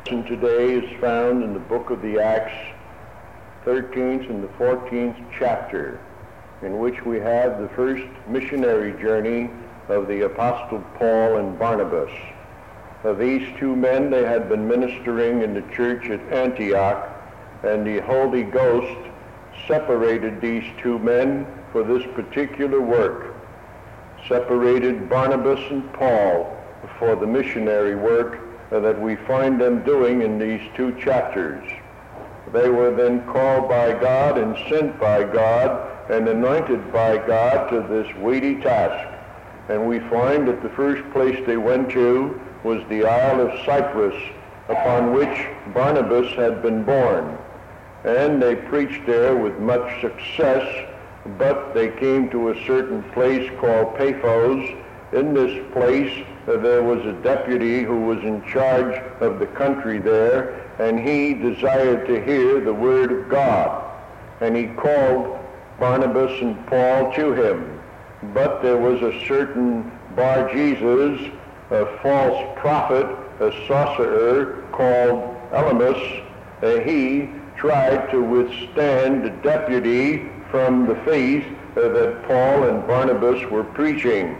And today is found in the book of the Acts, 13th and the 14th chapter, in which we have the first missionary journey of the Apostle Paul and Barnabas. Of these two men, they had been ministering in the church at Antioch, and the Holy Ghost separated these two men for this particular work, separated Barnabas and Paul for the missionary work that we find them doing in these two chapters. They were then called by God and sent by God and anointed by God to this weighty task. And we find that the first place they went to was the Isle of Cyprus, upon which Barnabas had been born. And they preached there with much success, but they came to a certain place called Paphos. In this place, there was a deputy who was in charge of the country there, and he desired to hear the word of God. And he called Barnabas and Paul to him. But there was a certain Bar-Jesus, a false prophet, a sorcerer called Elymas. He tried to withstand the deputy from the faith that Paul and Barnabas were preaching.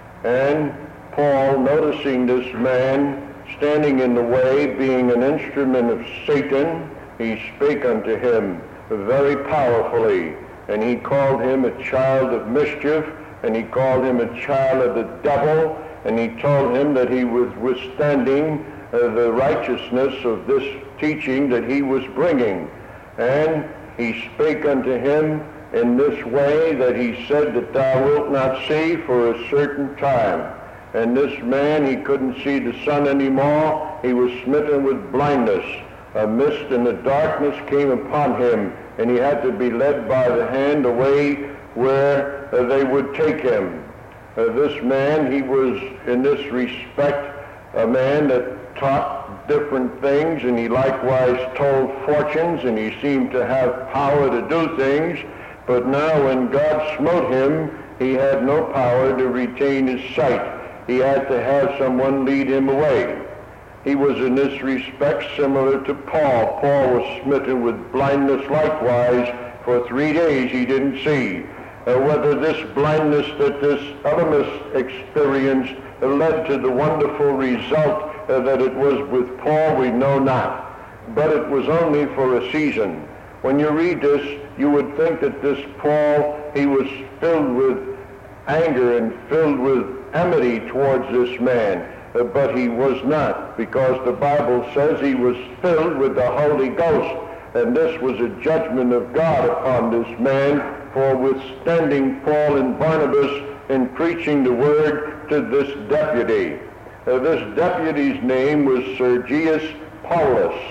And Paul, noticing this man standing in the way, being an instrument of Satan, he spake unto him very powerfully, and he called him a child of mischief, and he called him a child of the devil, and he told him that he was withstanding the righteousness of this teaching that he was bringing. And he spake unto him in this way, that he said that thou wilt not see for a certain time. And this man, he couldn't see the sun anymore. He was smitten with blindness. A mist and a darkness came upon him, and he had to be led by the hand away where they would take him. This man, he was in this respect a man that taught different things, and he likewise told fortunes, and he seemed to have power to do things. But now when God smote him, he had no power to retain his sight. He had to have someone lead him away. He was in this respect similar to Paul. Paul was smitten with blindness likewise. For 3 days he didn't see. Whether this blindness that this Elymas experienced led to the wonderful result that it was with Paul, we know not. But it was only for a season. When you read this, you would think that this Paul, he was filled with anger and filled with enmity towards this man, but he was not, because the Bible says he was filled with the Holy Ghost, and this was a judgment of God upon this man for withstanding Paul and Barnabas in preaching the word to this deputy. This deputy's name was Sergius Paulus.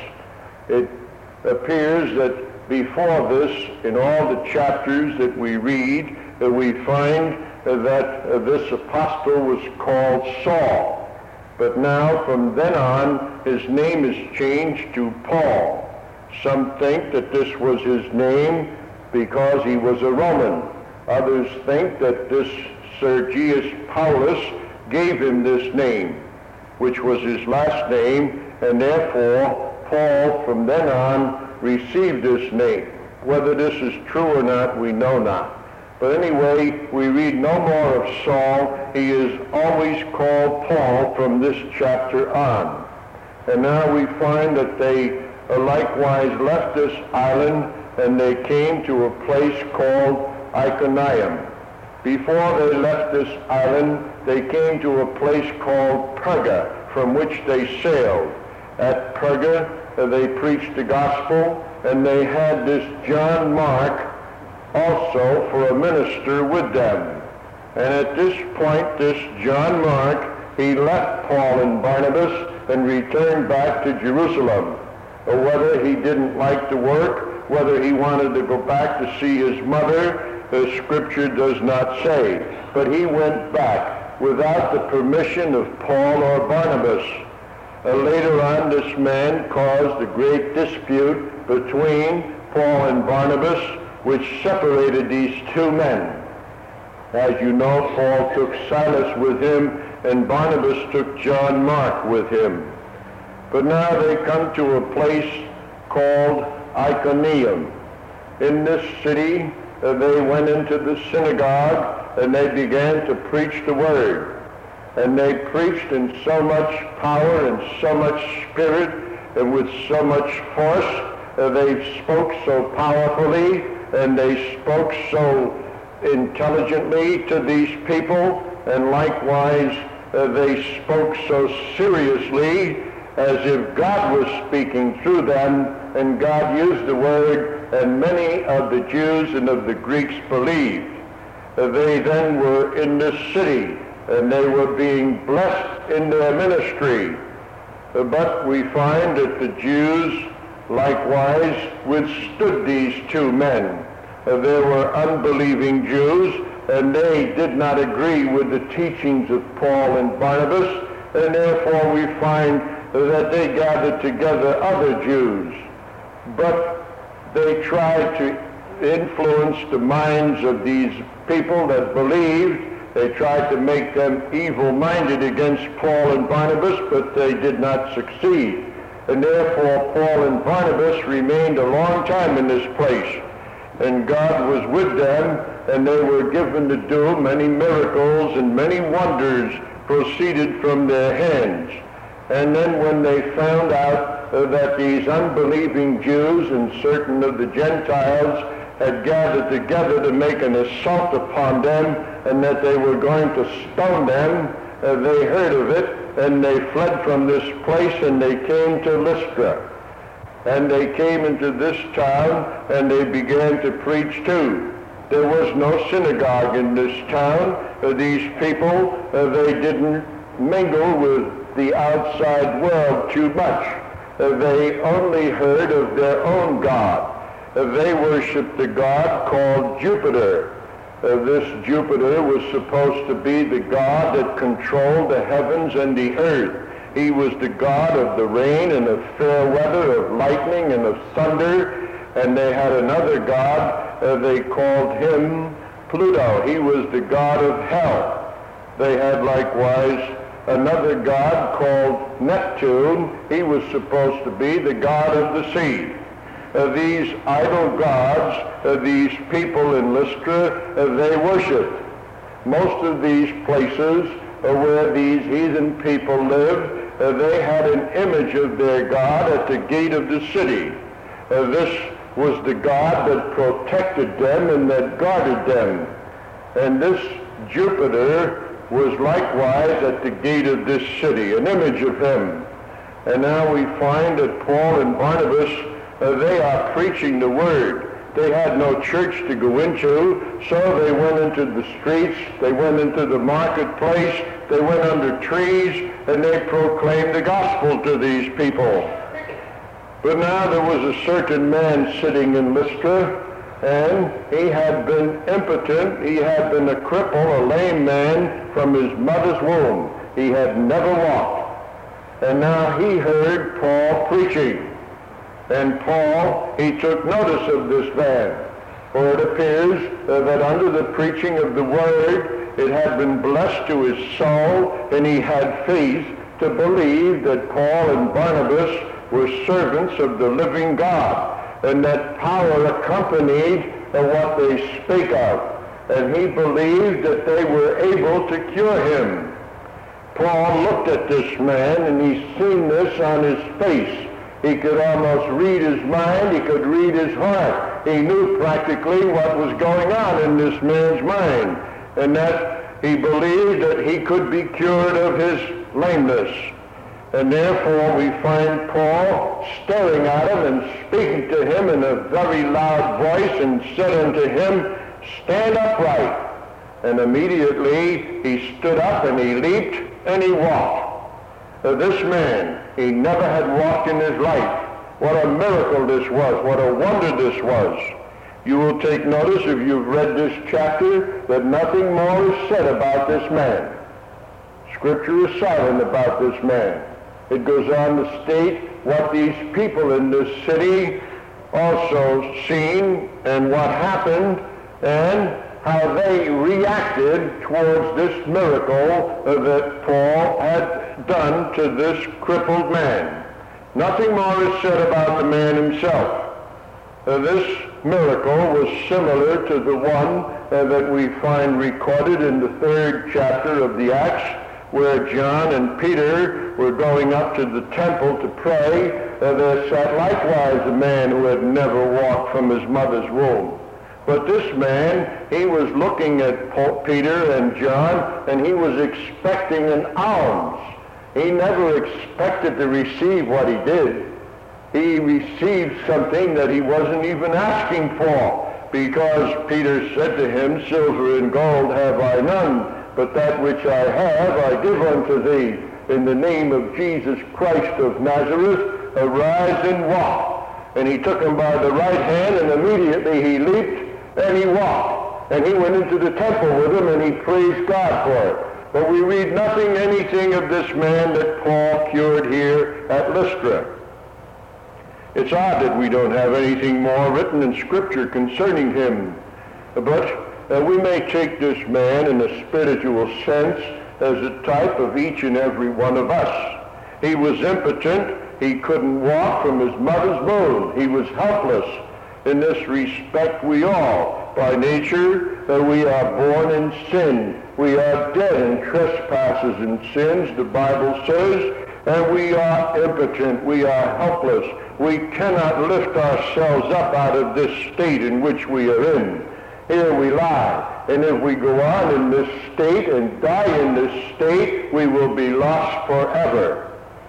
It appears that before this, in all the chapters that we read, we find that this apostle was called Saul. But now, from then on, his name is changed to Paul. Some think that this was his name because he was a Roman. Others think that this Sergius Paulus gave him this name, which was his last name, and therefore Paul, from then on, received this name. Whether this is true or not, we know not. But anyway, we read no more of Saul. He is always called Paul from this chapter on. And now we find that they likewise left this island, and they came to a place called Iconium. Before they left this island, they came to a place called Perga, from which they sailed. At Perga, they preached the gospel, and they had this John Mark also for a minister with them. And at this point, this John Mark, he left Paul and Barnabas and returned back to Jerusalem. Whether he didn't like the work, whether he wanted to go back to see his mother, the scripture does not say. But he went back without the permission of Paul or Barnabas. Later on, this man caused a great dispute between Paul and Barnabas, which separated these two men. As you know, Paul took Silas with him, and Barnabas took John Mark with him. But now they come to a place called Iconium. In this city, they went into the synagogue and they began to preach the word. And they preached in so much power and so much spirit and with so much force. They spoke so powerfully and they spoke so intelligently to these people, and likewise they spoke so seriously as if God was speaking through them, and God used the word, and many of the Jews and of the Greeks believed. They then were in this city, and they were being blessed in their ministry. But we find that the Jews likewise withstood these two men. There were unbelieving Jews, and they did not agree with the teachings of Paul and Barnabas, and therefore we find that they gathered together other Jews. But they tried to influence the minds of these people that believed. They tried to make them evil-minded against Paul and Barnabas, but they did not succeed. And therefore Paul and Barnabas remained a long time in this place. And God was with them, and they were given to do many miracles, and many wonders proceeded from their hands. And then when they found out that these unbelieving Jews and certain of the Gentiles had gathered together to make an assault upon them, and that they were going to stone them, they heard of it, and they fled from this place, and they came to Lystra. And they came into this town, and they began to preach too. There was no synagogue in this town. These people, they didn't mingle with the outside world too much. They only heard of their own God. They worshiped a god called Jupiter. This Jupiter was supposed to be the god that controlled the heavens and the earth. He was the god of the rain and of fair weather, of lightning and of thunder. And they had another god, they called him Pluto. He was the god of hell. They had likewise another god called Neptune. He was supposed to be the god of the sea. These idol gods, these people in Lystra, they worshipped. Most of these places where these heathen people lived, they had an image of their god at the gate of the city. This was the god that protected them and that guarded them. And this Jupiter was likewise at the gate of this city, an image of him. And now we find that Paul and Barnabas, they are preaching the word. They had no church to go into, so they went into the streets, they went into the marketplace, they went under trees, and they proclaimed the gospel to these people. But now there was a certain man sitting in Lystra, and he had been impotent. He had been a cripple, a lame man from his mother's womb. He had never walked. And now he heard Paul preaching. And Paul, he took notice of this man. For it appears that under the preaching of the word, it had been blessed to his soul, and he had faith to believe that Paul and Barnabas were servants of the living God, and that power accompanied what they spake of. And he believed that they were able to cure him. Paul looked at this man, and he seen this on his face. He could almost read his mind. He could read his heart. He knew practically what was going on in this man's mind, and that he believed that he could be cured of his lameness. And therefore we find Paul staring at him and speaking to him in a very loud voice, and said unto him, "Stand upright." And immediately he stood up, and he leaped, and he walked. This man, he never had walked in his life. What a miracle this was. What a wonder this was. You will take notice, if you've read this chapter, that nothing more is said about this man. Scripture is silent about this man. It goes on to state what these people in this city also seen, and what happened, and how they reacted towards this miracle that Paul had done to this crippled man. Nothing more is said about the man himself. This miracle was similar to the one that we find recorded in the 3rd chapter of the Acts, where John and Peter were going up to the temple to pray. There sat likewise a man who had never walked from his mother's womb. But this man, he was looking at Peter and John, and he was expecting an alms. He never expected to receive what he did. He received something that he wasn't even asking for, because Peter said to him, "Silver and gold have I none, but that which I have I give unto thee. In the name of Jesus Christ of Nazareth, arise and walk." And he took him by the right hand, and immediately he leaped and he walked. And he went into the temple with him, and he praised God for it. But we read anything of this man that Paul cured here at Lystra. It's odd that we don't have anything more written in Scripture concerning him. But we may take this man in a spiritual sense as a type of each and every one of us. He was impotent. He couldn't walk from his mother's womb. He was helpless. In this respect, we all, by nature, we are born in sin. We are dead in trespasses and sins, the Bible says, and we are impotent. We are helpless. We cannot lift ourselves up out of this state in which we are in. Here we lie, and if we go on in this state and die in this state, we will be lost forever.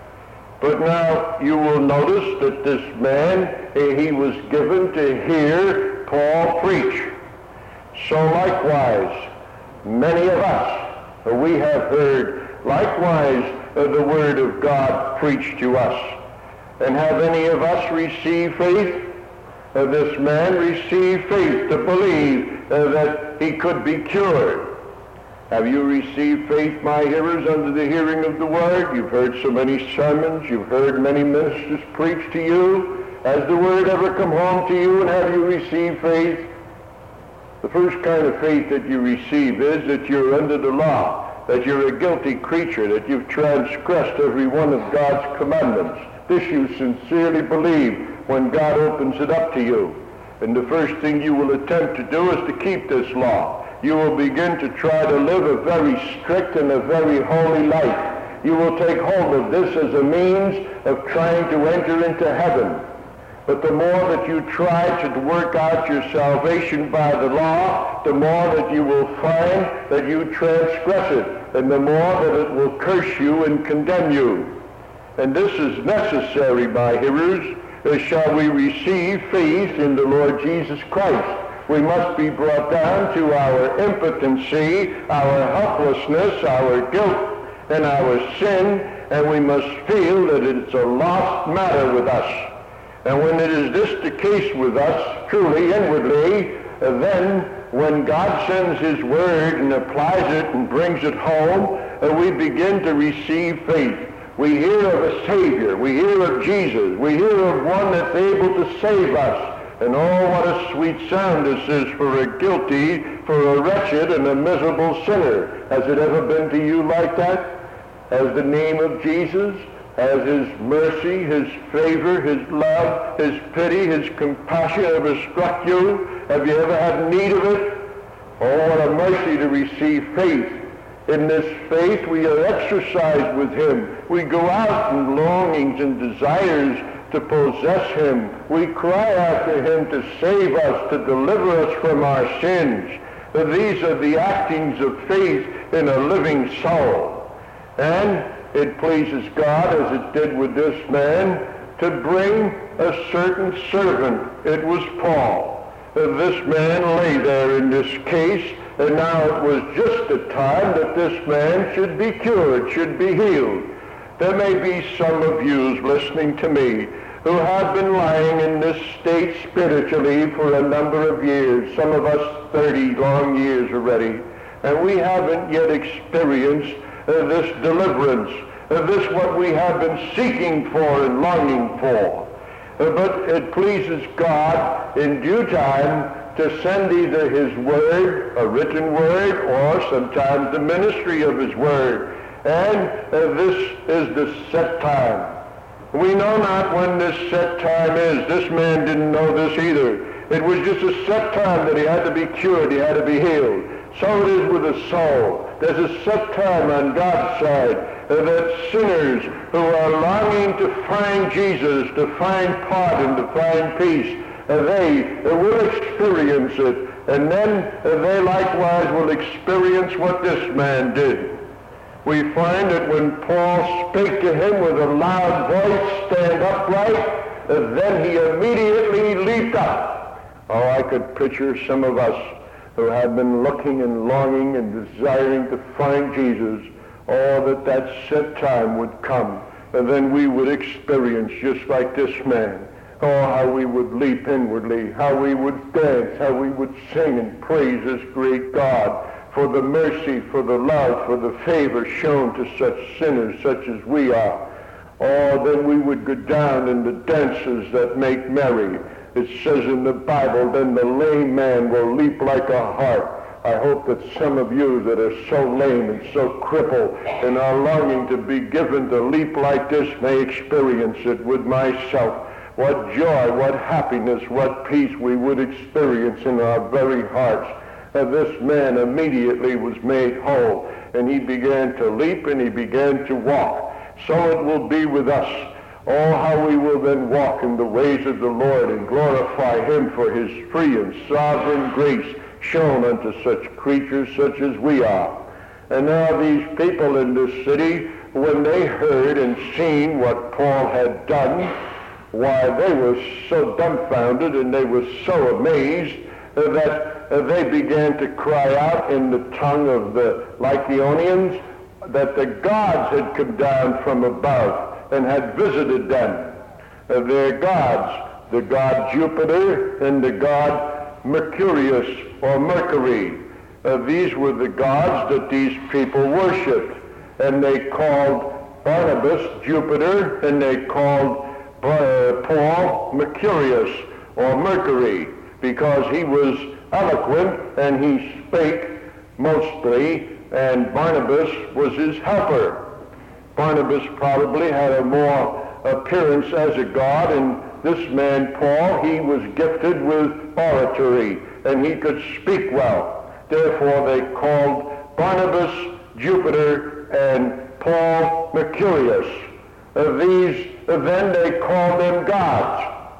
But now you will notice that this man, he was given to hear Paul preach. So likewise, many of us, we have heard likewise the word of God preached to us. And have any of us received faith? This man received faith to believe that he could be cured. Have you received faith, my hearers, under the hearing of the word? You've heard so many sermons. You've heard many ministers preach to you. Has the word ever come home to you, and have you received faith? The first kind of faith that you receive is that you're under the law, that you're a guilty creature, that you've transgressed every one of God's commandments. This you sincerely believe when God opens it up to you. And the first thing you will attempt to do is to keep this law. You will begin to try to live a very strict and a very holy life. You will take hold of this as a means of trying to enter into heaven. But the more that you try to work out your salvation by the law, the more that you will find that you transgress it, and the more that it will curse you and condemn you. And this is necessary, my hearers, shall we receive faith in the Lord Jesus Christ. We must be brought down to our impotency, our helplessness, our guilt, and our sin, and we must feel that it's a lost matter with us. And when it is this the case with us, truly, inwardly, then when God sends his word and applies it and brings it home, we begin to receive faith. We hear of a Savior. We hear of Jesus. We hear of one that's able to save us. And oh, what a sweet sound this is for a guilty, for a wretched and a miserable sinner. Has it ever been to you like that? Has the name of Jesus, has his mercy, his favor, his love, his pity, his compassion ever struck you? Have you ever had need of it? Oh, what a mercy to receive faith. In this faith we are exercised with him. We go out in longings and desires to possess him. We cry after him to save us, to deliver us from our sins. These are the actings of faith in a living soul. And it pleases God, as it did with this man, to bring a certain servant. It was Paul. This man lay there in this case, and now it was just the time that this man should be cured, should be healed. There may be some of you listening to me who have been lying in this state spiritually for a number of years, some of us 30 long years already, and we haven't yet experienced this deliverance, this what we have been seeking for and longing for. But it pleases God in due time to send either his word, a written word, or sometimes the ministry of his word. And this is the set time. We know not when this set time is. This man didn't know this either. It was just a set time that he had to be cured, he had to be healed. So it is with the soul. There's a set time on God's side that sinners who are longing to find Jesus, to find pardon, to find peace, they will experience it. And then they likewise will experience what this man did. We find that when Paul spake to him with a loud voice, stand upright, then he immediately leaped up. Oh, I could picture some of us who have been looking and longing and desiring to find Jesus, that set time would come, and then we would experience just like this man. Oh, how we would leap inwardly, how we would dance, how we would sing and praise this great God for the mercy, for the love, for the favor shown to such sinners such as we are. Oh, then we would go down in the dances that make merry. It says in the Bible, then the lame man will leap like a hart. I hope that some of you that are so lame and so crippled and are longing to be given to leap like this may experience it with myself. What joy, what happiness, what peace we would experience in our very hearts. This man immediately was made whole, and he began to leap and he began to walk. So it will be with us. Oh, how we will then walk in the ways of the Lord and glorify him for his free and sovereign grace shown unto such creatures such as we are. And now these people in this city, when they heard and seen what Paul had done, why, they were so dumbfounded and they were so amazed that they began to cry out in the tongue of the Lycaonians that the gods had come down from above and had visited them. Their gods, the god Jupiter and the god Mercurius or Mercury. These were the gods that these people worshipped. And they called Barnabas Jupiter and they called Paul Mercurius or Mercury, because he was eloquent and he spake mostly, and Barnabas was his helper. Barnabas probably had a more appearance as a god, and this man Paul, he was gifted with oratory and he could speak well. Therefore they called Barnabas Jupiter and Paul Mercurius. Then they called them gods,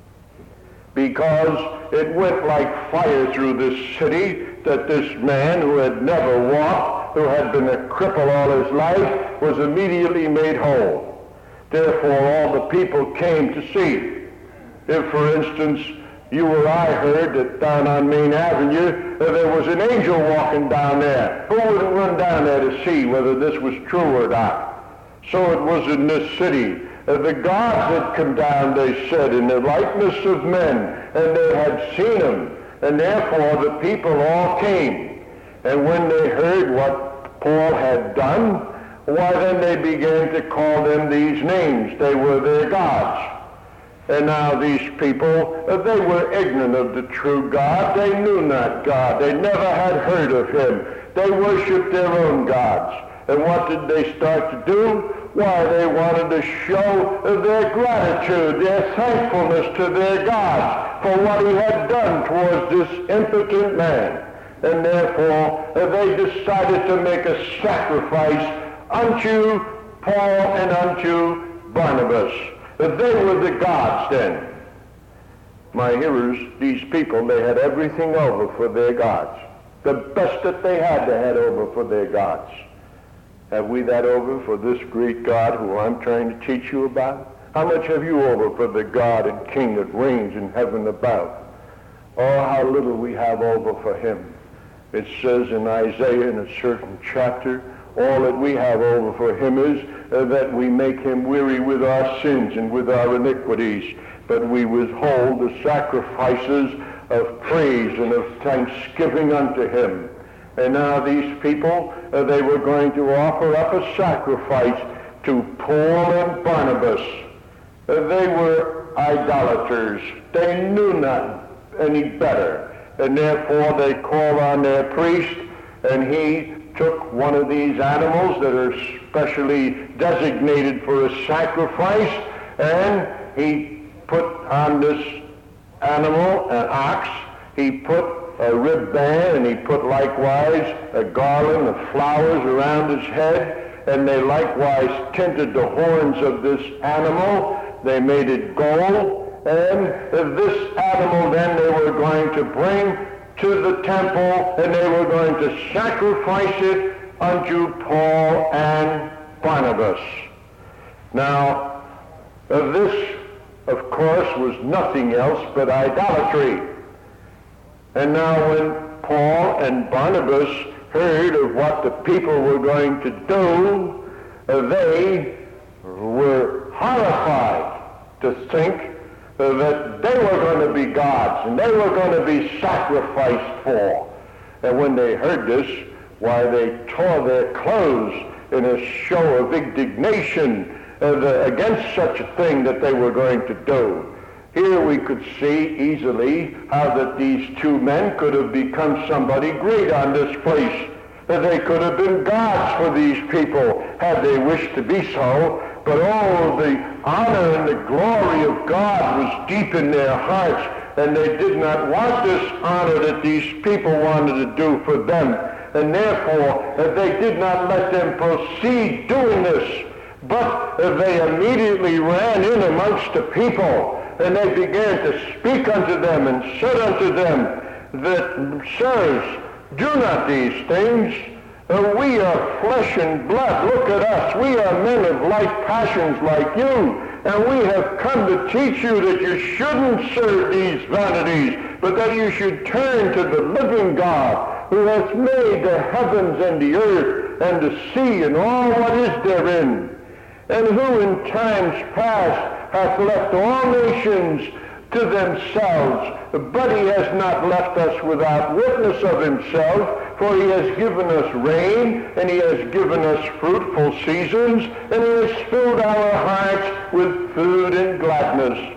because it went like fire through this city that this man who had never walked, who had been a cripple all his life, was immediately made whole. Therefore all the people came to see. If, for instance, you or I heard that down on Main Avenue there was an angel walking down there, who wouldn't run down there to see whether this was true or not? So it was in this city. The gods had come down, they said, in the likeness of men, and they had seen him, and therefore the people all came. And when they heard what Paul had done, why then they began to call them these names. They were their gods. And now these people, they were ignorant of the true God. They knew not God. They never had heard of him. They worshipped their own gods. And what did they start to do? Why, they wanted to show their gratitude, their thankfulness to their God for what he had done towards this impotent man. And therefore, they decided to make a sacrifice unto Paul and unto Barnabas. They were the gods then. My hearers, these people, they had everything over for their gods. The best that they had over for their gods. Have we that over for this great God who I'm trying to teach you about? How much have you over for the God and King that reigns in heaven above? Oh, how little we have over for him. It says in Isaiah in a certain chapter, all that we have over for him is that we make him weary with our sins and with our iniquities, but we withhold the sacrifices of praise and of thanksgiving unto him. And now these people, they were going to offer up a sacrifice to Paul and Barnabas. They were idolaters. They knew not any better. And therefore they called on their priest, and he took one of these animals that are specially designated for a sacrifice, And he put on this animal, an ox, he put a ribband, and he put likewise a garland of flowers around his head, and they likewise tinted the horns of this animal. They made it gold, and this animal then they were going to bring to the temple, and they were going to sacrifice it unto Paul and Barnabas. Now, this, of course, was nothing else but idolatry. And now when Paul and Barnabas heard of what the people were going to do, they were horrified to think that they were going to be gods and they were going to be sacrificed for. And when they heard this, why, they tore their clothes in a show of indignation against such a thing that they were going to do. Here we could see easily how that these two men could have become somebody great on this place. That they could have been gods for these people had they wished to be so. But all the honor and the glory of God was deep in their hearts, and they did not want this honor that these people wanted to do for them. And therefore, they did not let them proceed doing this, but they immediately ran in amongst the people, and they began to speak unto them and said unto them that, sirs, do not these things. We are flesh and blood. Look at us. We are men of like passions like you. And we have come to teach you that you shouldn't serve these vanities, but that you should turn to the living God, who has made the heavens and the earth and the sea and all what is therein, and who in times past hath left all nations to themselves, but he has not left us without witness of himself, for he has given us rain, and he has given us fruitful seasons, and he has filled our hearts with food and gladness.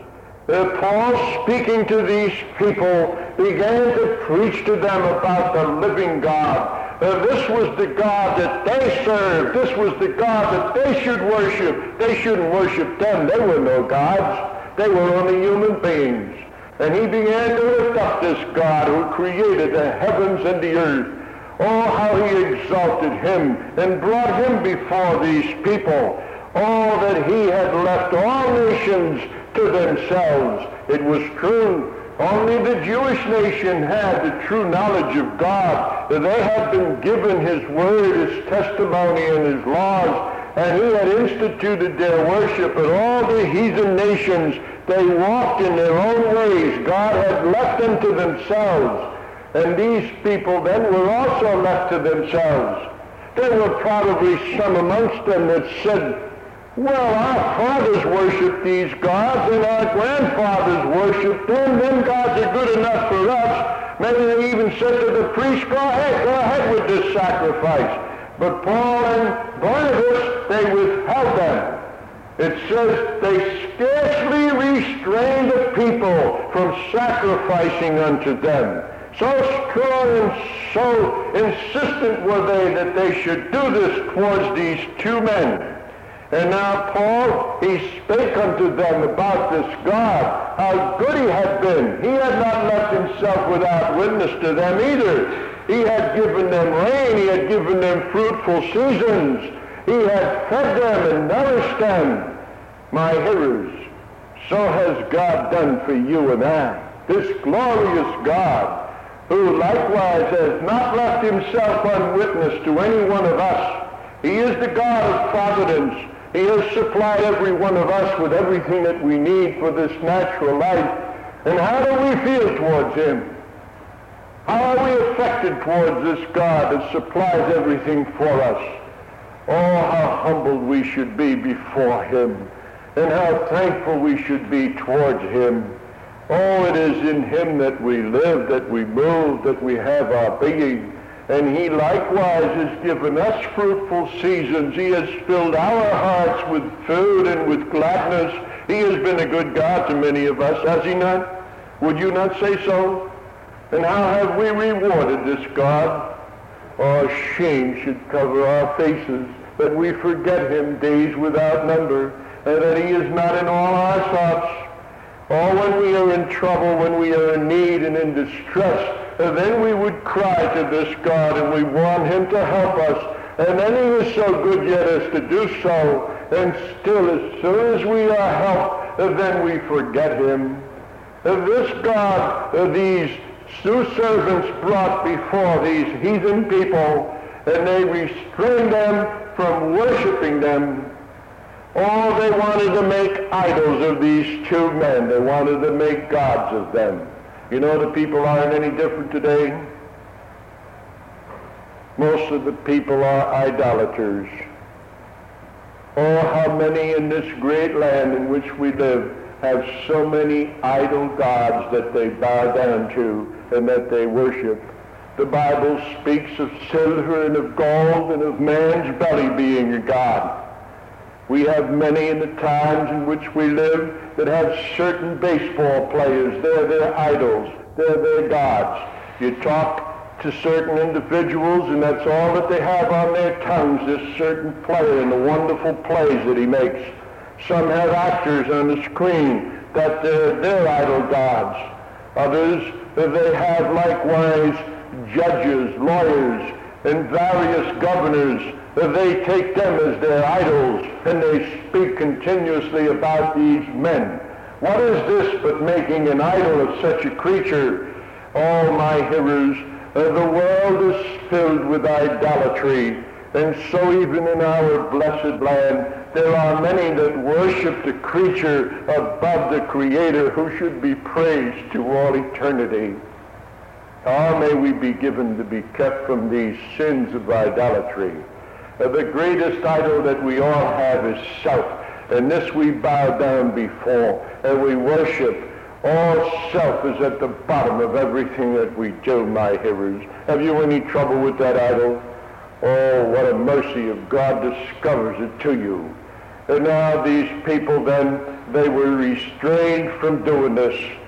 Paul, speaking to these people, began to preach to them about the living God. This was the God that they served. This was the God that they should worship. They shouldn't worship them. They were no gods. They were only human beings. And he began to lift up this God who created the heavens and the earth. Oh, how he exalted him and brought him before these people. Oh, that he had left all nations to themselves. It was true. Only the Jewish nation had the true knowledge of God. They had been given his word, his testimony, and his laws. And he had instituted their worship, but all the heathen nations, they walked in their own ways. God had left them to themselves. And these people then were also left to themselves. There were probably some amongst them that said, well, our fathers worshiped these gods, and our grandfathers worshiped them. Them gods are good enough for us. Maybe they even said to the priest, go ahead with this sacrifice. But Paul and Barnabas, they withheld them. It says they scarcely restrained the people from sacrificing unto them. So strong and so insistent were they that they should do this towards these two men. And now Paul, he spake unto them about this God, how good he had been. He had not left himself without witness to them either. He had given them rain. He had given them fruitful seasons. He had fed them and nourished them. My hearers, so has God done for you and I. This glorious God, who likewise has not left himself unwitnessed to any one of us. He is the God of providence. He has supplied every one of us with everything that we need for this natural life. And how do we feel towards him? How are we affected towards this God that supplies everything for us? Oh, how humbled we should be before him, and how thankful we should be towards him. Oh, it is in him that we live, that we move, that we have our being. And he likewise has given us fruitful seasons. He has filled our hearts with food and with gladness. He has been a good God to many of us, has he not? Would you not say so? And how have we rewarded this God? Oh, shame should cover our faces that we forget him days without number. that he is not in all our thoughts. Oh, when we are in trouble, when we are in need and in distress, then we would cry to this God, and we want him to help us. And then he is so good yet as to do so. And still, as soon as we are helped, then we forget him. This God, these two servants brought before these heathen people, and they restrained them from worshiping them. Oh, they wanted to make idols of these two men. They wanted to make gods of them. You know, the people aren't any different today. Most of the people are idolaters. Oh, how many in this great land in which we live have so many idol gods that they bow down to and that they worship. The Bible speaks of silver and of gold and of man's belly being a god. We have many in the times in which we live that have certain baseball players. They're their idols. They're their gods. You talk to certain individuals, and that's all that they have on their tongues, this certain player and the wonderful plays that he makes. Some have actors on the screen that they're their idol gods. Others, they have likewise judges, lawyers, and various governors. They take them as their idols, and they speak continuously about these men. What is this but making an idol of such a creature? Oh, my hearers, the world is filled with idolatry, and so even in our blessed land, there are many that worship the creature above the Creator, who should be praised to all eternity. Oh, may we be given to be kept from these sins of idolatry. The greatest idol that we all have is self, and this we bow down before, and we worship. All self is at the bottom of everything that we do, my hearers. Have you any trouble with that idol? Oh, what a mercy if God discovers it to you. And now these people then, they were restrained from doing this.